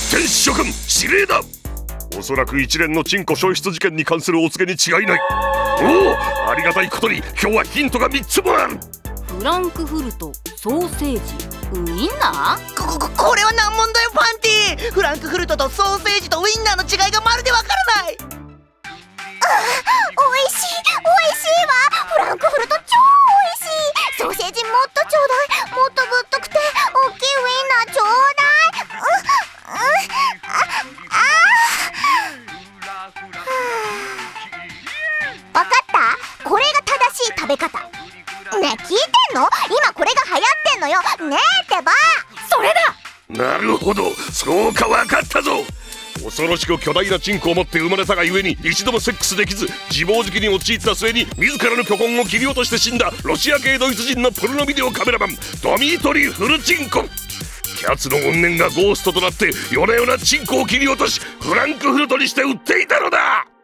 天使諸君指令だ。おそらく一連のチンコ消失事件に関するお告げに違いない。おお、ありがたいことに今日はヒントが3つもある。 フランクフルト、ソーセージ、ウインナー。 これは難問だよパンティ。フランクフルトとソーセージとウインナーの違いがまるでわからない。 おいしいわ。フランクフルト超おいしい。ソーセージもっとちょうだい。もっとぶっとくて大きいウインナーちょうだい。わかった。これが正しい食べ方。ねえ、聞いてんの？今これが流行ってんのよ。ねえってば。 それだ。 なるほど、そうかわかったぞ。恐ろしく巨大なチンコを持って生まれたがゆえに一度もセックスできず自暴自棄に陥った末に自らの巨根を切り落として死んだロシア系ドイツ人のポルノビデオカメラマンドミートリー・フルチンコ。キャツの怨念がゴーストとなって夜な夜なチンコを切り落としフランクフルトにして売っていたのだ。